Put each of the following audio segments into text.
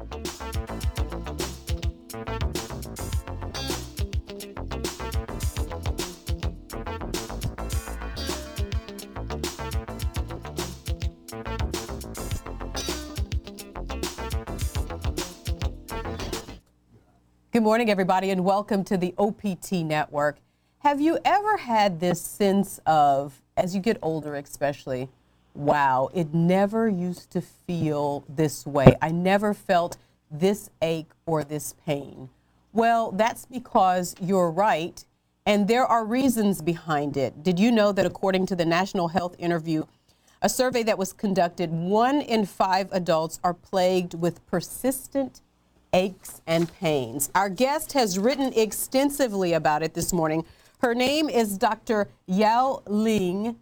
Good morning, everybody, and welcome to the OPT Network. Have you ever had this sense of, as you get older especially, wow, it never used to feel this way. I never felt this ache or this pain. Well, that's because you're right, and there are reasons behind it. Did you know that according to the National Health Interview, a survey that was conducted, 1 in 5 adults are plagued with persistent aches and pains. Our guest has written extensively about it this morning. Her name is Dr. Yao-Ling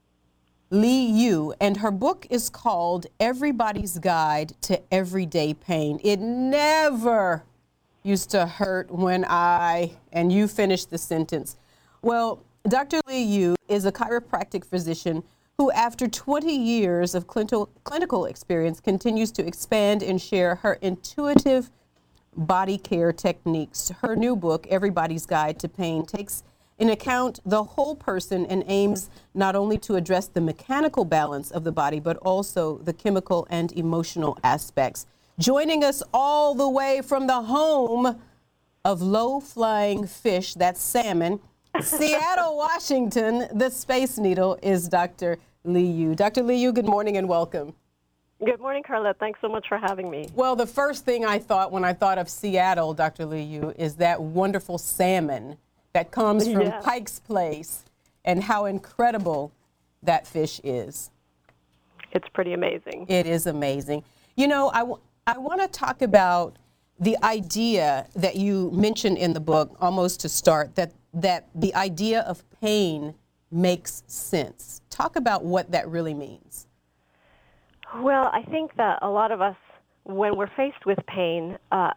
Liu, and her book is called Everybody's Guide to Everyday Pain. It never used to hurt when and you finish the sentence. Well, Dr. Liu is a chiropractic physician who, after 20 years of clinical experience, continues to expand and share her intuitive body care techniques. Her new book, Everybody's Guide to Pain, takes in account the whole person and aims not only to address the mechanical balance of the body, but also the chemical and emotional aspects. Joining us all the way from the home of low-flying fish, that's salmon, Seattle, Washington, the Space Needle, is Dr. Liu. Dr. Liu, good morning and welcome. Good morning, Carla. Thanks so much for having me. Well, the first thing I thought when I thought of Seattle, Dr. Liu, is that wonderful salmon that comes from Pike's Place and how incredible that fish is. It's pretty amazing. It is amazing. You know, I want to talk about the idea that you mentioned in the book, almost to start, that the idea of pain makes sense. Talk about what that really means. Well, I think that a lot of us, when we're faced with pain,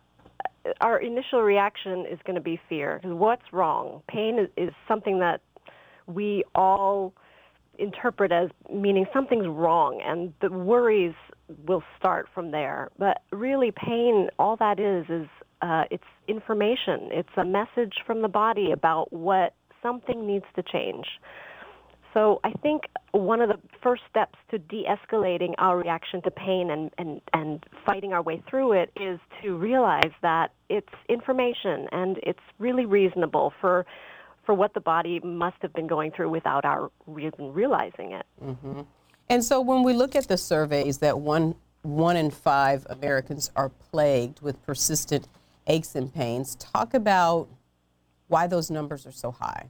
our initial reaction is going to be fear. What's wrong? Pain is something that we all interpret as meaning something's wrong, and the worries will start from there. But really, pain, all that is it's information. It's a message from the body about what something needs to change. So I think one of the first steps to de-escalating our reaction to pain and fighting our way through it is to realize that it's information and it's really reasonable for what the body must have been going through without our even realizing it. Mm-hmm. And so when we look at the surveys that one in 5 Americans are plagued with persistent aches and pains, talk about why those numbers are so high.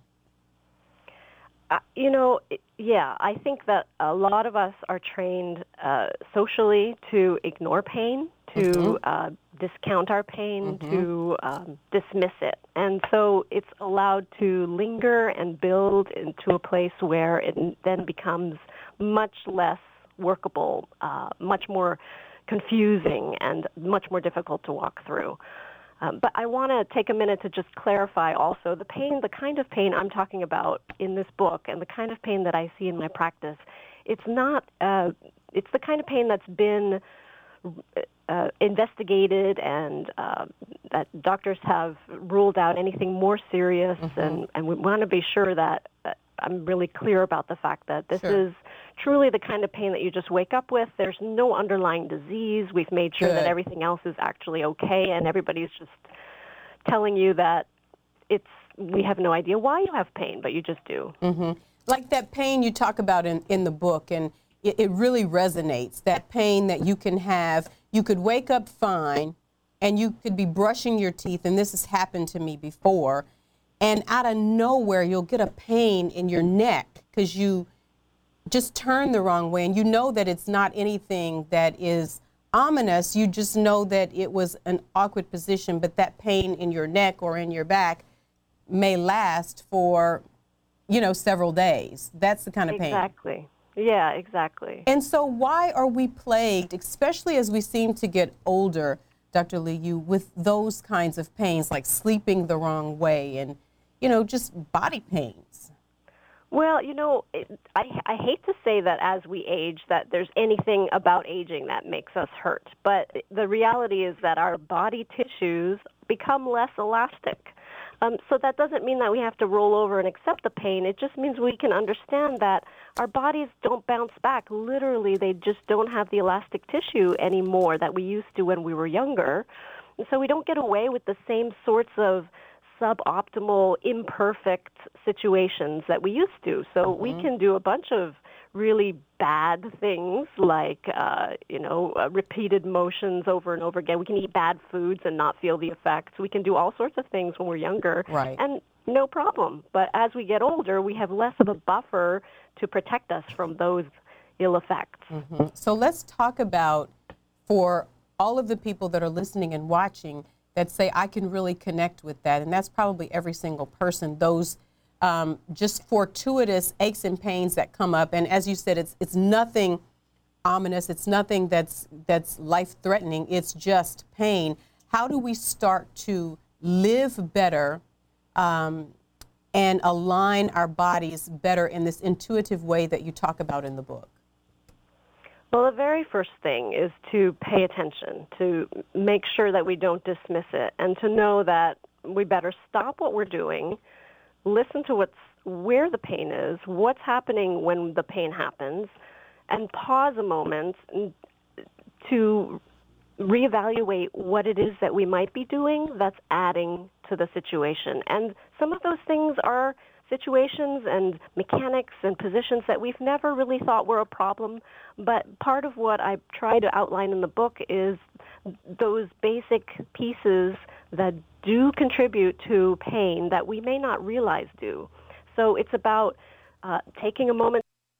I think that a lot of us are trained socially to ignore pain, to discount our pain, to dismiss it. And so it's allowed to linger and build into a place where it then becomes much less workable, much more confusing, and much more difficult to walk through. But I want to take a minute to just clarify also the kind of pain I'm talking about in this book and the kind of pain that I see in my practice. It's the kind of pain that's been investigated and that doctors have ruled out anything more serious, and we want to be sure that I'm really clear about the fact that this is truly the kind of pain that you just wake up with. There's no underlying disease. We've made sure that everything else is actually okay, and everybody's just telling you that we have no idea why you have pain, but you just do. Mm-hmm. Like that pain you talk about in the book, and it really resonates, that pain that you can have. You could wake up fine, and you could be brushing your teeth, and this has happened to me before, and out of nowhere, you'll get a pain in your neck because you just turn the wrong way, and you know that it's not anything that is ominous. You just know that it was an awkward position, but that pain in your neck or in your back may last for, several days. That's the kind of pain. Exactly. Yeah, exactly. And so why are we plagued, especially as we seem to get older, Dr. Liu, with those kinds of pains, like sleeping the wrong way and, just body pains? Well, I hate to say that as we age that there's anything about aging that makes us hurt, but the reality is that our body tissues become less elastic. So that doesn't mean that we have to roll over and accept the pain. It just means we can understand that our bodies don't bounce back. Literally, they just don't have the elastic tissue anymore that we used to when we were younger. And so we don't get away with the same sorts of suboptimal, imperfect situations that we used to. So we can do a bunch of really bad things like, repeated motions over and over again. We can eat bad foods and not feel the effects. We can do all sorts of things when we're younger, Right. and no problem. But as we get older, we have less of a buffer to protect us from those ill effects. So let's talk about, for all of the people that are listening and watching that say, I can really connect with that, and that's probably every single person, those just fortuitous aches and pains that come up. And as you said, it's nothing ominous. It's nothing that's life-threatening. It's just pain. How do we start to live better and align our bodies better in this intuitive way that you talk about in the book? Well, the very first thing is to pay attention, to make sure that we don't dismiss it, and to know that we better stop what we're doing, listen to where the pain is, what's happening when the pain happens, and pause a moment to reevaluate what it is that we might be doing that's adding to the situation. And some of those things are situations and mechanics and positions that we've never really thought were a problem. But part of what I try to outline in the book is those basic pieces that do contribute to pain that we may not realize do. So it's about taking a moment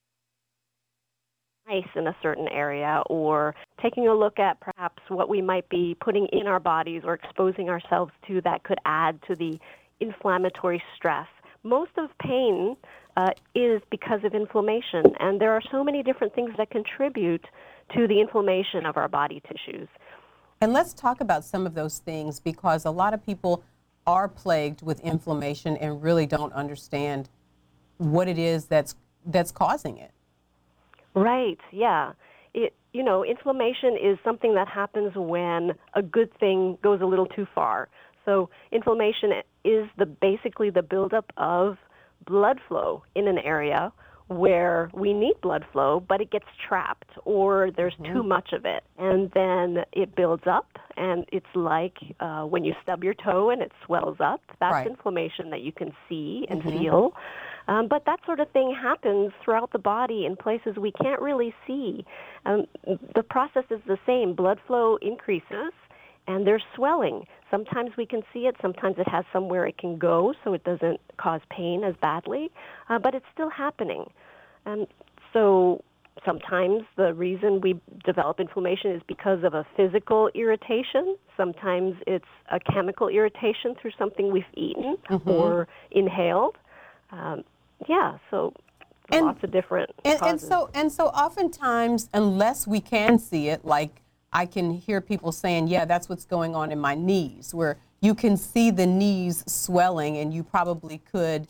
ice in a certain area, or taking a look at perhaps what we might be putting in our bodies or exposing ourselves to that could add to the inflammatory stress. Most of pain is because of inflammation, and there are so many different things that contribute to the inflammation of our body tissues. And let's talk about some of those things, because a lot of people are plagued with inflammation and really don't understand what it is that's causing it. Right, yeah. Inflammation is something that happens when a good thing goes a little too far. So inflammation is basically the buildup of blood flow in an area where we need blood flow, but it gets trapped or there's too much of it. And then it builds up, and it's like when you stub your toe and it swells up. That's Right. inflammation that you can see and feel. But that sort of thing happens throughout the body in places we can't really see. The process is the same. Blood flow increases, and there's swelling. Sometimes we can see it. Sometimes it has somewhere it can go, so it doesn't cause pain as badly. But it's still happening. So sometimes the reason we develop inflammation is because of a physical irritation. Sometimes it's a chemical irritation through something we've eaten or inhaled. So lots of different causes. And so oftentimes, unless we can see it, like I can hear people saying, yeah, that's what's going on in my knees, where you can see the knees swelling, and you probably could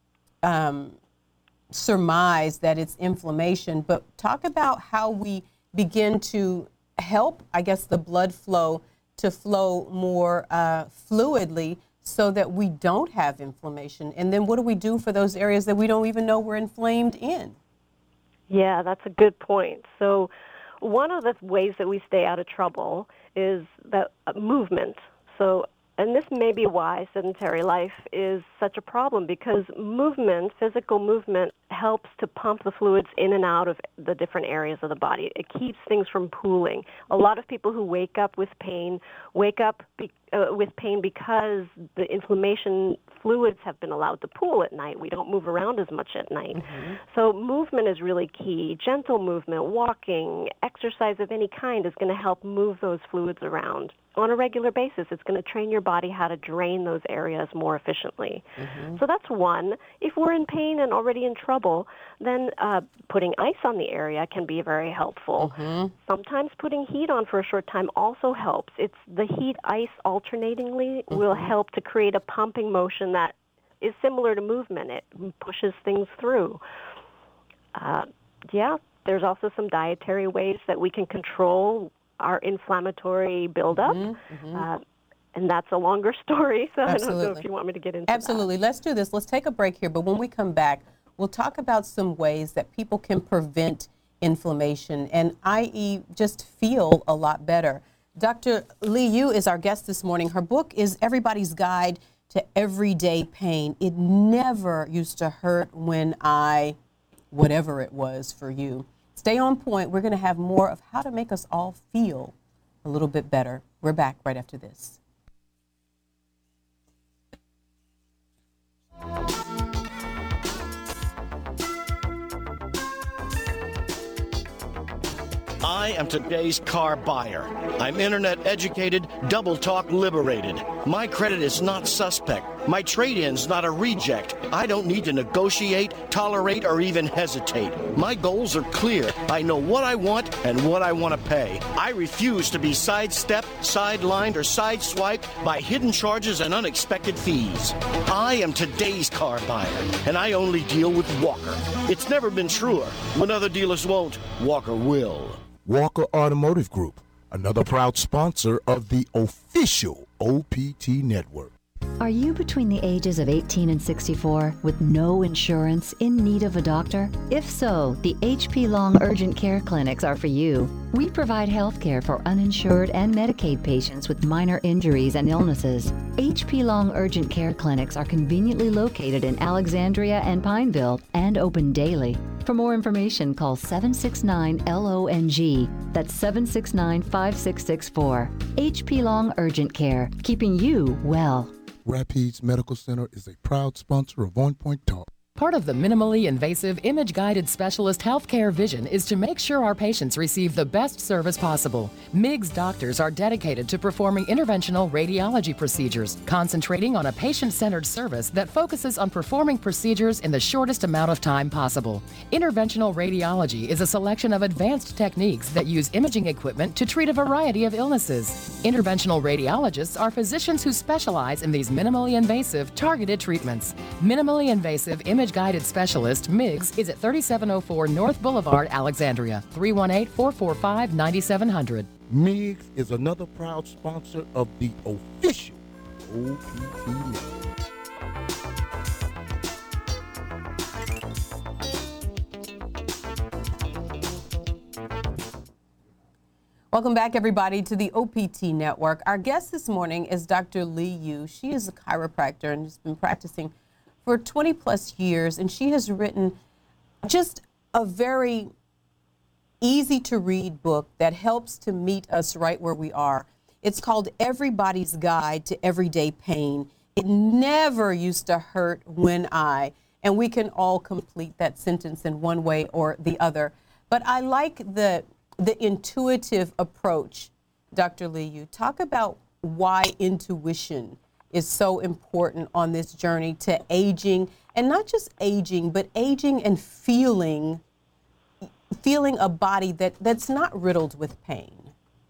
surmise that it's inflammation. But talk about how we begin to help, I guess, the blood flow to flow more fluidly, so that we don't have inflammation. And then what do we do for those areas that we don't even know we're inflamed in? Yeah, that's a good point. So one of the ways that we stay out of trouble is that movement. So, and this may be why sedentary life is such a problem, because movement, physical movement, helps to pump the fluids in and out of the different areas of the body. It keeps things from pooling. A lot of people who wake up with pain with pain because the inflammation fluids have been allowed to pool at night. We don't move around as much at night. So movement is really key. Gentle movement, walking, exercise of any kind is going to help move those fluids around. On a regular basis, it's going to train your body how to drain those areas more efficiently. So that's one. If we're in pain and already in trouble, then putting ice on the area can be very helpful. Sometimes putting heat on for a short time also helps. It's the heat-ice alternatingly will help to create a pumping motion that is similar to movement. It pushes things through. There's also some dietary ways that we can control our inflammatory buildup. And that's a longer story, so Absolutely. I don't know if you want me to get into Absolutely. Let's do this. Let's take a break here, but when we come back, we'll talk about some ways that people can prevent inflammation and, i.e., just feel a lot better. Dr. Li Yu is our guest this morning. Her book is Everybody's Guide to Everyday Pain. It never used to hurt when whatever it was for you. Stay on point. We're going to have more of how to make us all feel a little bit better. We're back right after this. I am today's car buyer. I'm internet educated, double talk liberated. My credit is not suspect. My trade-in's not a reject. I don't need to negotiate, tolerate, or even hesitate. My goals are clear. I know what I want and what I want to pay. I refuse to be sidestepped, sidelined, or sideswiped by hidden charges and unexpected fees. I am today's car buyer, and I only deal with Walker. It's never been truer. When other dealers won't, Walker will. Walker Automotive Group, another proud sponsor of the official OPT Network. Are you between the ages of 18 and 64 with no insurance in need of a doctor? If so, the HP Long Urgent Care Clinics are for you. We provide health care for uninsured and Medicaid patients with minor injuries and illnesses. HP Long Urgent Care Clinics are conveniently located in Alexandria and Pineville and open daily. For more information, call 769-LONG. That's 769-5664. HP Long Urgent Care, keeping you well. Rapides Medical Center is a proud sponsor of On Point Talk. Part of the minimally invasive image-guided specialist healthcare vision is to make sure our patients receive the best service possible. MIGS doctors are dedicated to performing interventional radiology procedures, concentrating on a patient-centered service that focuses on performing procedures in the shortest amount of time possible. Interventional radiology is a selection of advanced techniques that use imaging equipment to treat a variety of illnesses. Interventional radiologists are physicians who specialize in these minimally invasive, targeted treatments. Minimally invasive image-guided specialist, MIGS, is at 3704 North Boulevard, Alexandria, 318-445-9700. MIGS is another proud sponsor of the official OPT Network. Welcome back, everybody, to the OPT Network. Our guest this morning is Dr. Li Yu. She is a chiropractor and has been practicing for 20 plus years, and she has written just a very easy to read book that helps to meet us right where we are. It's called Everybody's Guide to Everyday Pain. It never used to hurt when and we can all complete that sentence in one way or the other. But I like the intuitive approach. Dr. Li Yu, talk about why intuition is so important on this journey to aging, and not just aging, but aging and feeling a body that's not riddled with pain.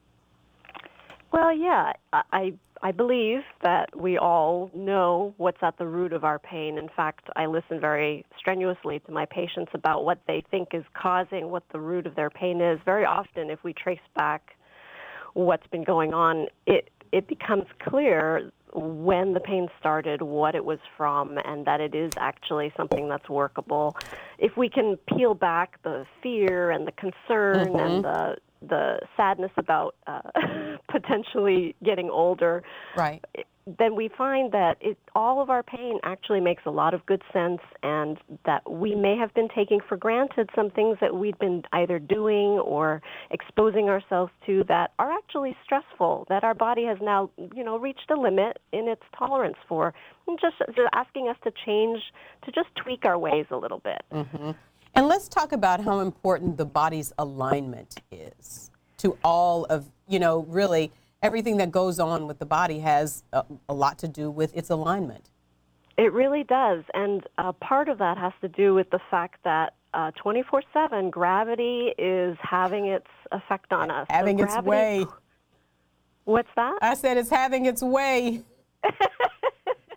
Well, yeah, I believe that we all know what's at the root of our pain. In fact, I listen very strenuously to my patients about what they think is causing what the root of their pain is. Very often, if we trace back what's been going on, it becomes clear when the pain started, what it was from, and that it is actually something that's workable. If we can peel back the fear and the concern and the sadness about potentially getting older, right, then we find that all of our pain actually makes a lot of good sense, and that we may have been taking for granted some things that we'd been either doing or exposing ourselves to that are actually stressful, that our body has now, reached a limit in its tolerance for, and just asking us to change, to just tweak our ways a little bit. And let's talk about how important the body's alignment is to all of, really everything that goes on with the body has a lot to do with its alignment. It really does. And part of that has to do with the fact that 24/7 gravity is having its effect on us. Having its way. What's that? I said it's having its way.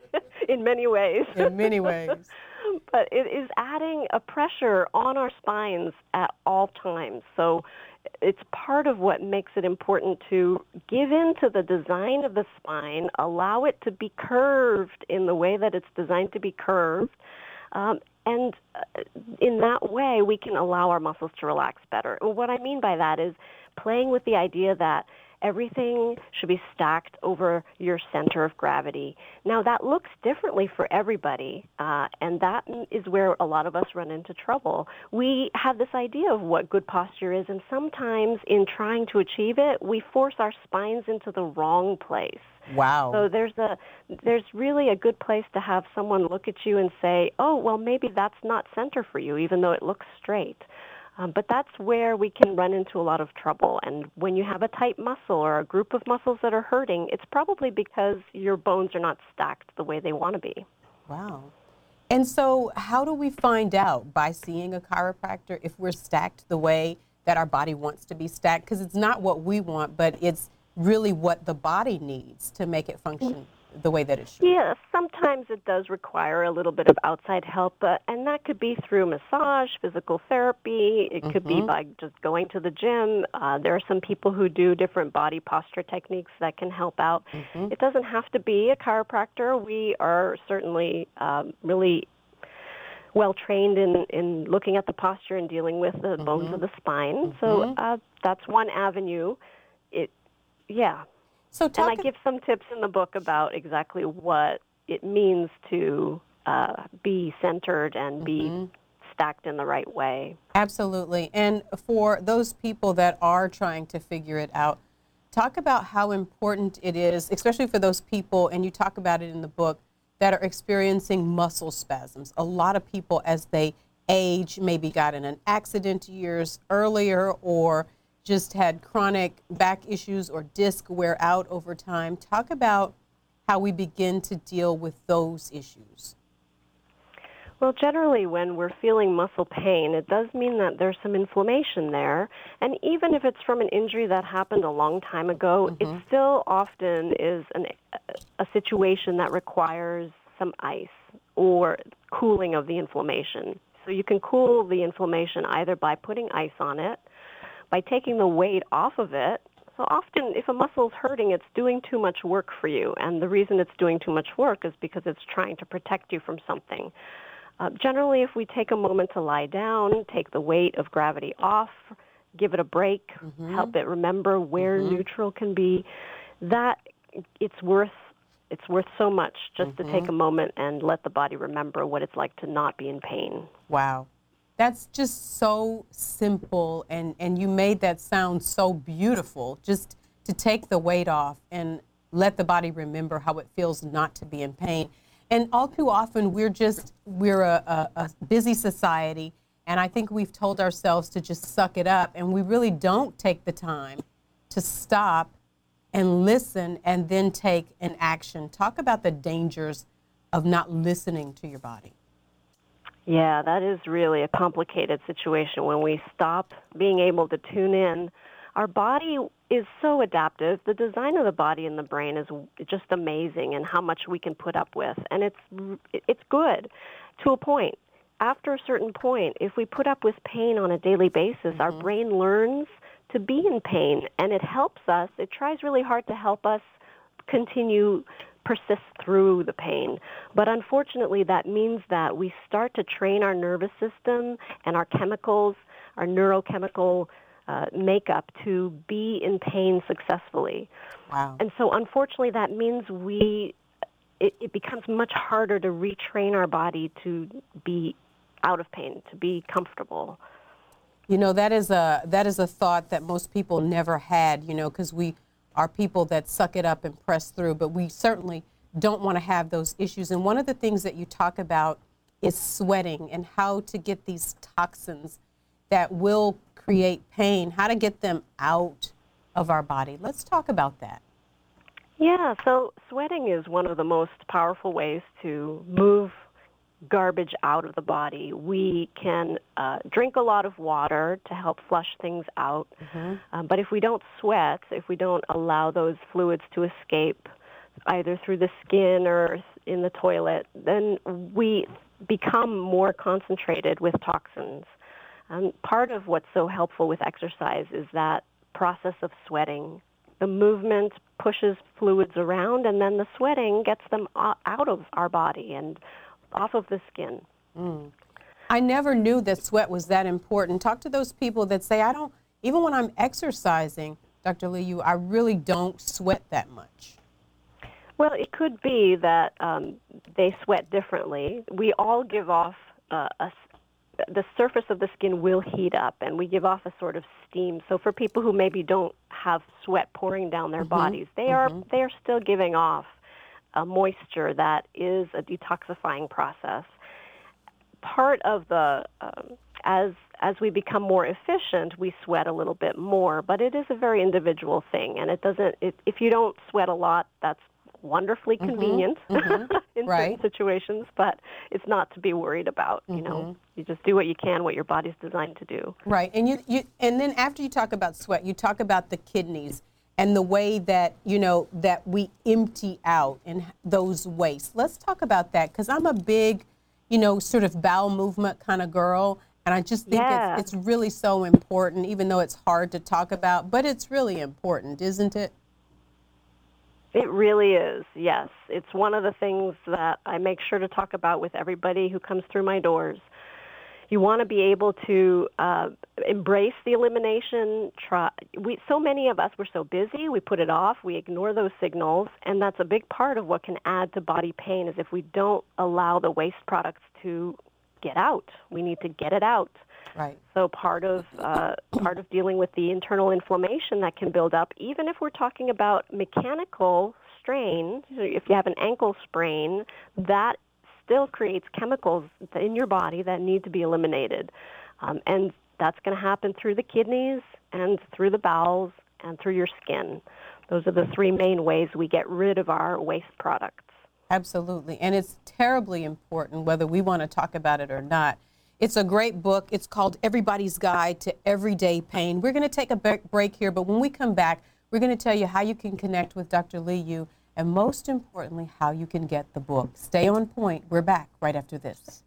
in many ways. In many ways. But it is adding a pressure on our spines at all times. So it's part of what makes it important to give in to the design of the spine, allow it to be curved in the way that it's designed to be curved, and in that way we can allow our muscles to relax better. And what I mean by that is playing with the idea that everything should be stacked over your center of gravity. Now, that looks differently for everybody, and that is where a lot of us run into trouble. We have this idea of what good posture is, and sometimes in trying to achieve it, we force our spines into the wrong place. Wow. So there's really a good place to have someone look at you and say, oh, well, maybe that's not center for you, even though it looks straight. But that's where we can run into a lot of trouble. And when you have a tight muscle or a group of muscles that are hurting, it's probably because your bones are not stacked the way they want to be. Wow. And so how do we find out by seeing a chiropractor if we're stacked the way that our body wants to be stacked? Because it's not what we want, but it's really what the body needs to make it function the way that it should. Yeah, sometimes it does require a little bit of outside help, and that could be through massage, physical therapy. It could be by just going to the gym. There are some people who do different body posture techniques that can help out. It doesn't have to be a chiropractor. We are certainly really well trained in looking at the posture and dealing with the bones of the spine. So that's one avenue. So and I give some tips in the book about exactly what it means to be centered and be stacked in the right way. Absolutely. And for those people that are trying to figure it out, talk about how important it is, especially for those people, and you talk about it in the book, that are experiencing muscle spasms. A lot of people, as they age, maybe got in an accident years earlier or just had chronic back issues or disc wear out over time. Talk about how we begin to deal with those issues. Well, generally when we're feeling muscle pain, it does mean that there's some inflammation there. And even if it's from an injury that happened a long time ago, it still often is a situation that requires some ice or cooling of the inflammation. So you can cool the inflammation either by putting ice on it, by taking the weight off of it. So often if a muscle is hurting, it's doing too much work for you. And the reason it's doing too much work is because it's trying to protect you from something. Generally, if we take a moment to lie down, take the weight of gravity off, give it a break, help it remember where neutral can be, that it's worth so much just to take a moment and let the body remember what it's like to not be in pain. Wow. That's just so simple, and you made that sound so beautiful, just to take the weight off and let the body remember how it feels not to be in pain. And all too often, we're a busy society, and I think we've told ourselves to just suck it up, and we really don't take the time to stop and listen and then take an action. Talk about the dangers of not listening to your body. Yeah, that is really a complicated situation when we stop being able to tune in. Our body is so adaptive. The design of the body and the brain is just amazing, and how much we can put up with. And it's good to a point. After a certain point, if we put up with pain on a daily basis, our brain learns to be in pain, and it helps us. It tries really hard to help us persist through the pain. But unfortunately, that means that we start to train our nervous system and our chemicals, our neurochemical makeup to be in pain successfully. Wow. And so unfortunately, that means it becomes much harder to retrain our body to be out of pain, to be comfortable. You know, that is a thought that most people never had, because we are people that suck it up and press through, but we certainly don't want to have those issues. And one of the things that you talk about is sweating and how to get these toxins that will create pain, how to get them out of our body. Let's talk about that. Yeah, so sweating is one of the most powerful ways to move garbage out of the body. We can drink a lot of water to help flush things out, but if we don't sweat, if we don't allow those fluids to escape either through the skin or in the toilet, then we become more concentrated with toxins. Part of what's so helpful with exercise is that process of sweating. The movement pushes fluids around, and then the sweating gets them out of our body and off of the skin. I never knew that sweat was that important. Talk to those people that say, even when I'm exercising, Dr. Liu, I really don't sweat that much. Well, it could be that they sweat differently. We all give off the surface of the skin will heat up, and we give off a sort of steam. So for people who maybe don't have sweat pouring down their bodies, they are still giving off moisture that is a detoxifying process. Part of the as we become more efficient, we sweat a little bit more, but it is a very individual thing, and if you don't sweat a lot, that's wonderfully convenient in certain situations, but it's not to be worried about. You know, you just do what you can, what your body's designed to do. Right, and and then after you talk about sweat, you talk about the kidneys and the way that that we empty out in those wastes. Let's talk about that, because I'm a big, sort of bowel movement kind of girl, and I just think it's really so important, even though it's hard to talk about, but it's really important, isn't it? It really is, yes. It's one of the things that I make sure to talk about with everybody who comes through my doors. You want to be able to embrace the elimination. So many of us, we're so busy, we put it off, we ignore those signals, and that's a big part of what can add to body pain is if we don't allow the waste products to get out. We need to get it out. Right. So part of dealing with the internal inflammation that can build up, even if we're talking about mechanical strain, if you have an ankle sprain, that still creates chemicals in your body that need to be eliminated. And that's going to happen through the kidneys and through the bowels and through your skin. Those are the three main ways we get rid of our waste products. Absolutely. And it's terribly important whether we want to talk about it or not. It's a great book. It's called Everybody's Guide to Everyday Pain. We're going to take a break here, but when we come back, we're going to tell you how you can connect with Dr. Liu, and most importantly, how you can get the book. Stay on point. We're back right after this.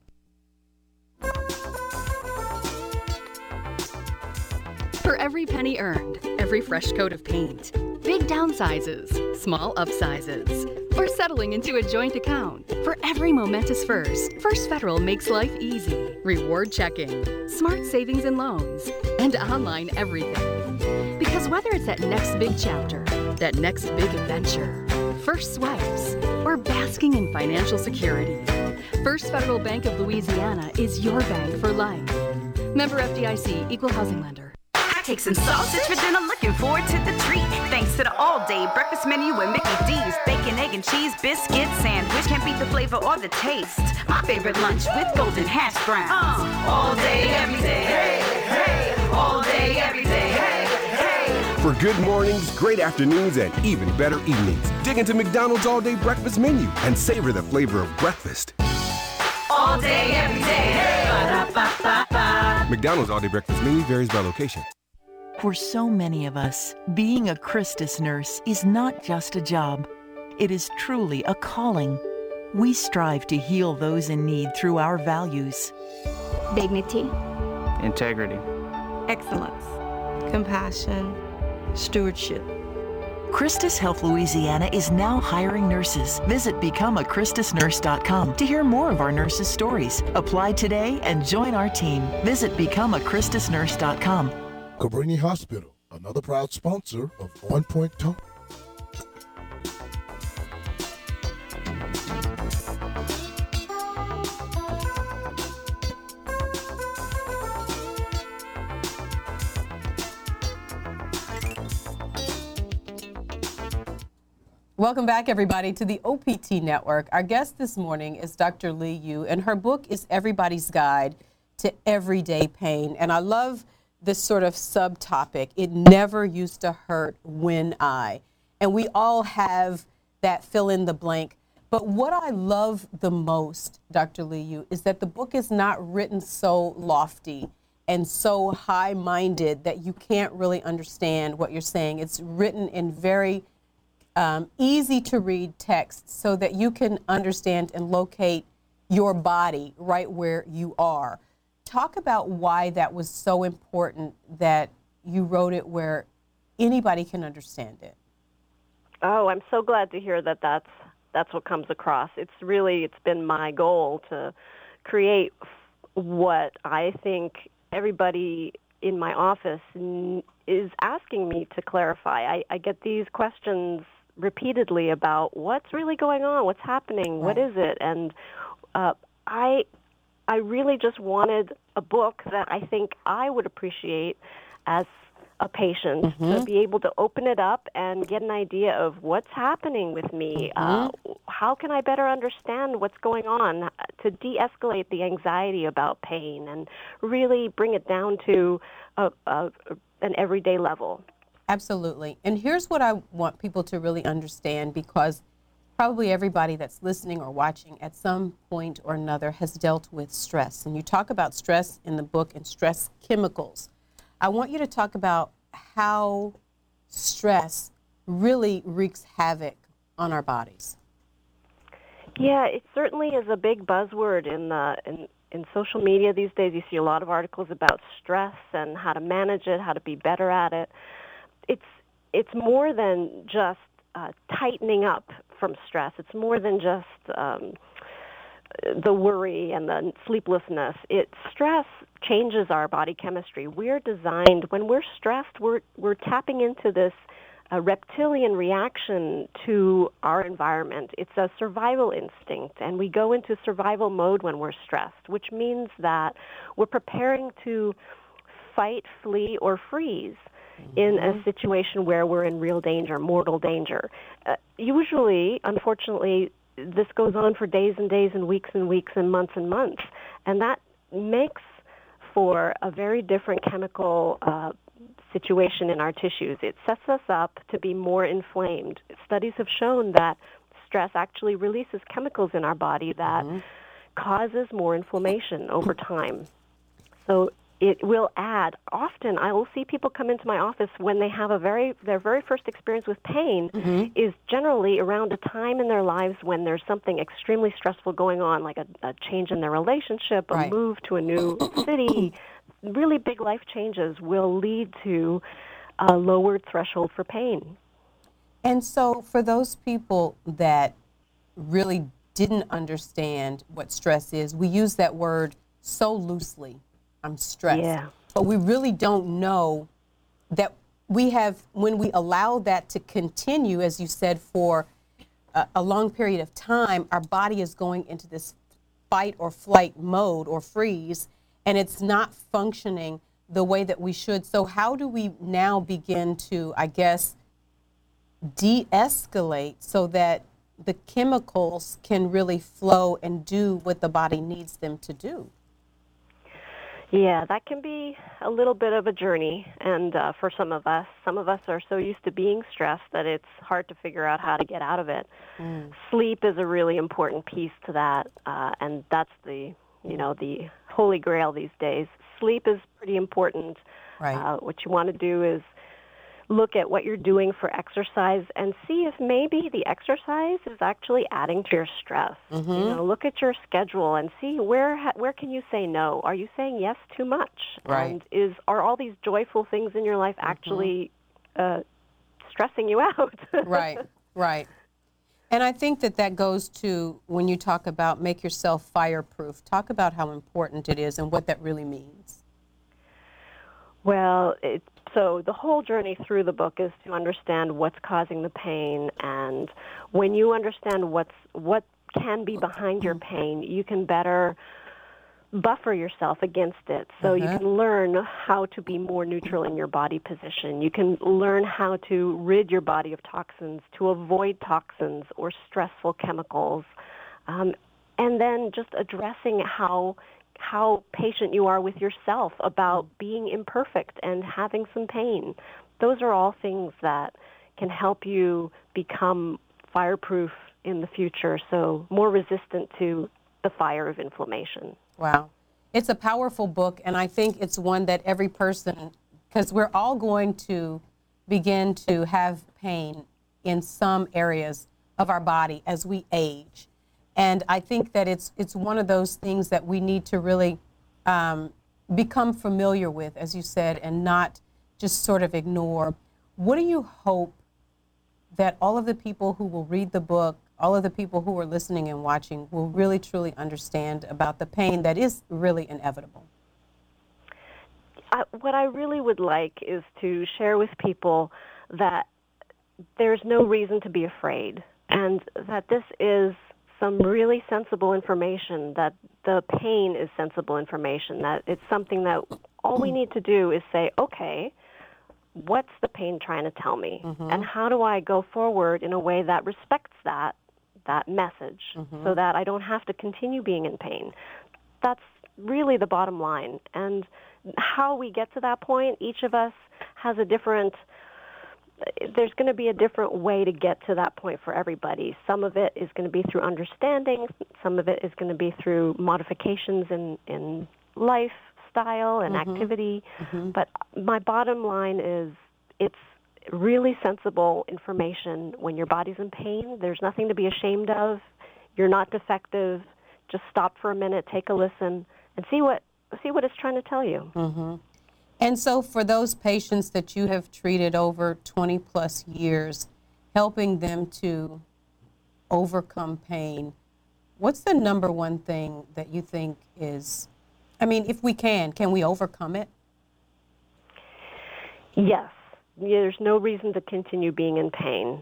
For every penny earned, every fresh coat of paint, big downsizes, small upsizes, or settling into a joint account. For every momentous First Federal makes life easy. Reward checking, smart savings and loans, and online everything. Because whether it's that next big chapter, that next big adventure, first swipes, or basking in financial security, First Federal Bank of Louisiana is your bank for life. Member FDIC, Equal Housing Lender. Take some sausage for dinner, looking forward to the treat. Thanks to the all-day breakfast menu with Mickey D's. Bacon, egg, and cheese, biscuit, sandwich. Can't beat the flavor or the taste. My favorite lunch with golden hash browns. All day, every day, hey, hey. All day, every day, hey, hey. For good mornings, great afternoons, and even better evenings, dig into McDonald's all-day breakfast menu and savor the flavor of breakfast. All day, every day, hey. Ba-da-ba-ba-ba. McDonald's all-day breakfast menu varies by location. For so many of us, being a Christus nurse is not just a job. It is truly a calling. We strive to heal those in need through our values. Dignity. Integrity. Excellence. Compassion. Stewardship. Christus Health Louisiana is now hiring nurses. Visit becomeachristusnurse.com to hear more of our nurses' stories. Apply today and join our team. Visit becomeachristusnurse.com. Cabrini Hospital, another proud sponsor of On Point Talk. Welcome back, everybody, to the OPT Network. Our guest this morning is Dr. Liu, and her book is Everybody's Guide to Everyday Pain. And I love this sort of subtopic, it never used to hurt when I. And we all have that fill in the blank. But what I love the most, Dr. Liu, is that the book is not written so lofty and so high-minded that you can't really understand what you're saying. It's written in very easy to read text so that you can understand and locate your body right where you are. Talk about why that was so important that you wrote it where anybody can understand it. Oh, I'm so glad to hear that that's what comes across. It's been my goal to create what I think everybody in my office is asking me to clarify. I get these questions repeatedly about what's really going on, what's happening, what is it? And I really just wanted a book that I think I would appreciate as a patient, to be able to open it up and get an idea of what's happening with me. How can I better understand what's going on to de-escalate the anxiety about pain and really bring it down to an everyday level. Absolutely. And here's what I want people to really understand, because probably everybody that's listening or watching at some point or another has dealt with stress. And you talk about stress in the book and stress chemicals. I want you to talk about how stress really wreaks havoc on our bodies. Yeah, it certainly is a big buzzword in social media these days. You see a lot of articles about stress and how to manage it, how to be better at it. It's more than just tightening up from stress. It's more than just the worry and the sleeplessness. Stress changes our body chemistry. We're designed, when we're stressed, we're tapping into this reptilian reaction to our environment. It's a survival instinct, and we go into survival mode when we're stressed, which means that we're preparing to fight, flee, or freeze in a situation where we're in real danger, mortal danger. Usually, unfortunately, this goes on for days and days and weeks and months, and that makes for a very different chemical situation in our tissues. It sets us up to be more inflamed. Studies have shown that stress actually releases chemicals in our body that causes more inflammation over time. So it will add. Often I will see people come into my office when they have their very first experience with pain is generally around a time in their lives when there's something extremely stressful going on, like a change in their relationship, a move to a new city. Really big life changes will lead to a lowered threshold for pain. And so for those people that really didn't understand what stress is, we use that word so loosely. I'm stressed. Yeah. But we really don't know that when we allow that to continue, as you said, for a long period of time, our body is going into this fight or flight mode or freeze, and it's not functioning the way that we should. So how do we now begin to, I guess, de-escalate so that the chemicals can really flow and do what the body needs them to do? Yeah, that can be a little bit of a journey, and for some of us are so used to being stressed that it's hard to figure out how to get out of it. Sleep is a really important piece to that, and that's the holy grail these days. Sleep is pretty important. Right. What you want to do is look at what you're doing for exercise and see if maybe the exercise is actually adding to your stress. Look at your schedule and see where can you say no? Are you saying yes too much? Right. And are all these joyful things in your life actually stressing you out? Right. And I think that goes to when you talk about make yourself fireproof. Talk about how important it is and what that really means. Well, so the whole journey through the book is to understand what's causing the pain, and when you understand what can be behind your pain, you can better buffer yourself against it. So you can learn how to be more neutral in your body position. You can learn how to rid your body of toxins, to avoid toxins or stressful chemicals, and then just addressing how patient you are with yourself about being imperfect and having some pain. Those are all things that can help you become fireproof in the future, so more resistant to the fire of inflammation. Wow. It's a powerful book, and I think it's one that every person, because we're all going to begin to have pain in some areas of our body as we age. And I think that it's one of those things that we need to really become familiar with, as you said, and not just sort of ignore. What do you hope that all of the people who will read the book, all of the people who are listening and watching will really truly understand about the pain that is really inevitable? What I really would like is to share with people that there's no reason to be afraid, and that this is some really sensible information, that the pain is sensible information, that it's something that all we need to do is say, okay, what's the pain trying to tell me? And how do I go forward in a way that respects that message so that I don't have to continue being in pain? That's really the bottom line. And how we get to that point, each of us has there's going to be a different way to get to that point for everybody. Some of it is going to be through understanding. Some of it is going to be through modifications in lifestyle and activity. But my bottom line is it's really sensible information. When your body's in pain, there's nothing to be ashamed of. You're not defective. Just stop for a minute, take a listen, and see what it's trying to tell you. And so for those patients that you have treated over 20 plus years, helping them to overcome pain, what's the number one thing that you think is, I mean, if we can we overcome it? Yes. There's no reason to continue being in pain.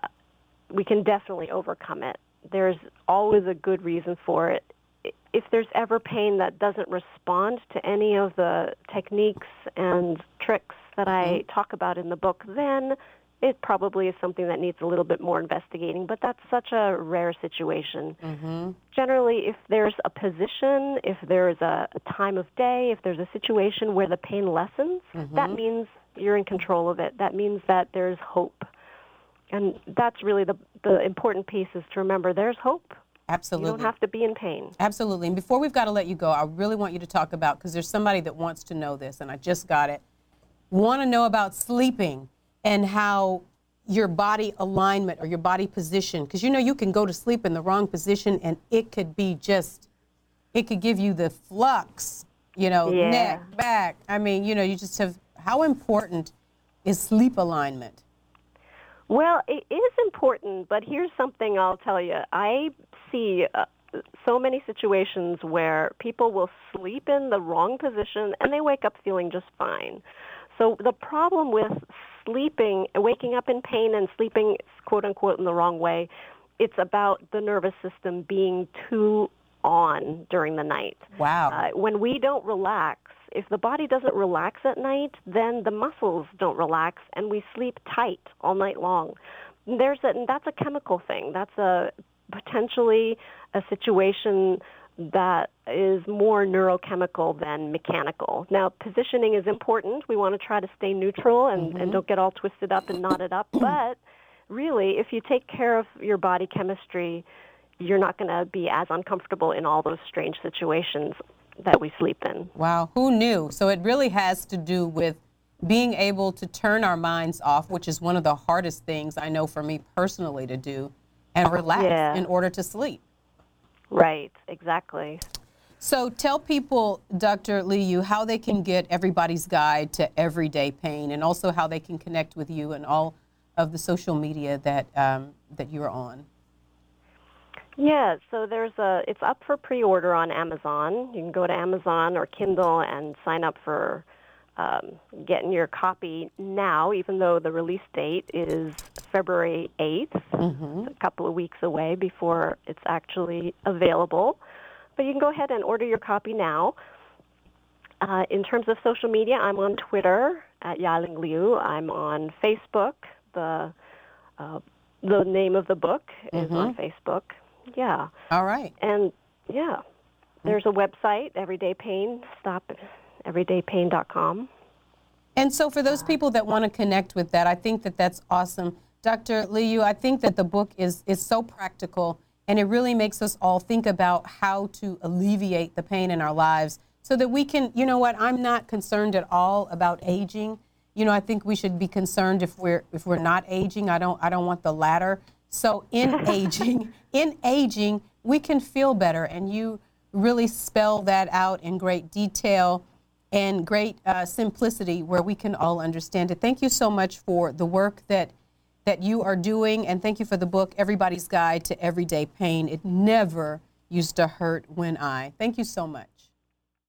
We can definitely overcome it. There's always a good reason for it. If there's ever pain that doesn't respond to any of the techniques and tricks that I talk about in the book, then it probably is something that needs a little bit more investigating, but that's such a rare situation. Generally, if there's a position, if there's a time of day, if there's a situation where the pain lessens, that means you're in control of it. That means that there's hope. And that's really the important piece, is to remember there's hope. Absolutely. You don't have to be in pain. Absolutely. And before we've got to let you go, I really want you to talk about, because there's somebody that wants to know this, and I just got it, want to know about sleeping and how your body alignment or your body position, because you can go to sleep in the wrong position and it could be it could give you the flux, neck, back. I mean, you just have, how important is sleep alignment? Well, it is important, but here's something I'll tell you. I see so many situations where people will sleep in the wrong position and they wake up feeling just fine. So the problem with waking up in pain and sleeping, quote unquote, in the wrong way, it's about the nervous system being too on during the night. Wow. When we don't relax, if the body doesn't relax at night, then the muscles don't relax and we sleep tight all night long. That's a chemical thing. That's potentially a situation that is more neurochemical than mechanical. Now, positioning is important. We want to try to stay neutral and don't get all twisted up and knotted up. But really, if you take care of your body chemistry, you're not going to be as uncomfortable in all those strange situations that we sleep in. Wow, who knew? So it really has to do with being able to turn our minds off, which is one of the hardest things I know for me personally to do, and relax in order to sleep. Right, exactly. So tell people, Dr. Liu, how they can get Everybody's Guide to Everyday Pain, and also how they can connect with you and all of the social media that you're on. Yeah, so it's up for pre-order on Amazon. You can go to Amazon or Kindle and sign up for getting your copy now, even though the release date is February 8th. It's a couple of weeks away before it's actually available. But you can go ahead and order your copy now. In terms of social media, I'm on Twitter at Yaling Liu. I'm on Facebook. The name of the book is on Facebook. Yeah. All right. And, there's a website, Everyday Pain, everydaypain.com. And so for those people that want to connect with that, I think that that's awesome. Dr. Liu, I think that the book is so practical, and it really makes us all think about how to alleviate the pain in our lives so that we can, I'm not concerned at all about aging. you know, I think we should be concerned if we're not aging. I don't want the latter. So in aging, we can feel better, and you really spell that out in great detail and great simplicity where we can all understand it. Thank you so much for the work that you are doing, and thank you for the book, Everybody's Guide to Everyday Pain. It never used to hurt when I. Thank you so much.